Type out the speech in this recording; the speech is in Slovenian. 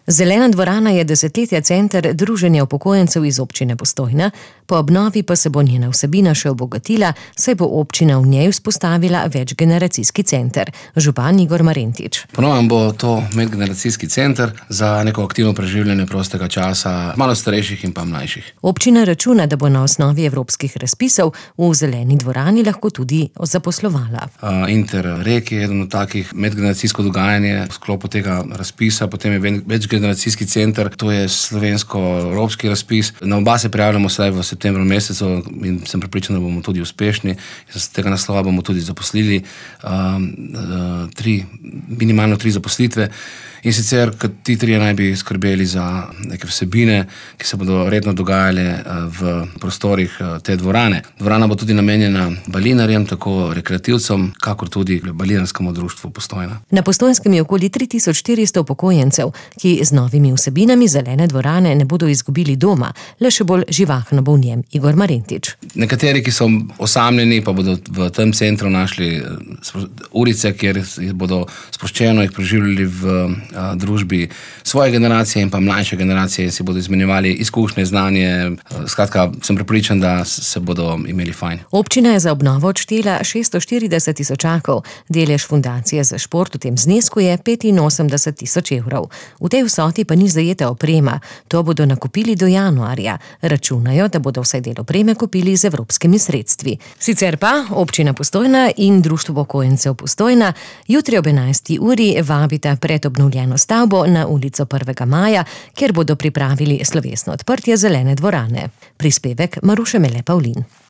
Zelena dvorana je desetletja center druženja upokojencev iz občine Postojna, po obnovi pa se bo njena vsebina še obogatila, saj bo občina v njej vzpostavila večgeneracijski center. Župan Igor Marentič. Po novem bo to medgeneracijski center za neko aktivno preživljanje prostega časa malo starejših in pa mlajših. Občina računa, da bo na osnovi evropskih razpisov v Zeleni dvorani lahko tudi zaposlovala. Interreg je eden od takih medgeneracijsko dogajanje v sklopu tega razpisa, potem je večgeneracijski center, to je slovensko-evropski razpis. Na oba se prijavljamo sedaj v septembru mesecu in sem prepričan, da bomo tudi uspešni. Z tega naslova bomo tudi zaposlili minimalno 3 zaposlitve. In sicer, ti 3 naj bi skrbeli za neke vsebine, ki se bodo redno dogajale v prostorih te dvorane. Dvorana bo tudi namenjena balinarjem, tako rekreativcem, kakor tudi balinarskemu društvu Postojna. Na Postojnskem je okoli 3400 upokojencev, ki z novimi vsebinami Zelene dvorane ne bodo izgubili doma, le še bolj živahno bo v njem. Igor Marentič. Nekateri, ki so osamljeni, pa bodo v tem centru našli urice, kjer bodo sproščeno jih preživljali v družbi svoje generacije in pa mlajše generacije in si bodo izmenjevali izkušnje, znanje. Skratka, sem prepričan, da se bodo imeli fajn. Občina je za obnovo odštela 640 tisočakov. Delež fundacije za šport v tem znesku je 85 tisoč evrov. V tej vsoti pa ni zajeta oprema. To bodo nakupili do januarja. Računajo, da bodo vsaj del opreme kupili z evropskimi sredstvi. Sicer pa občina Postojna in Društvo upokojencev Postojna jutri ob 11. uri vabita pred obnovljeno stavbo na ulico 1. maja, kjer bodo pripravili slovesno odprtje Zelene dvorane. Prispevek Maruše Mele Pavlin.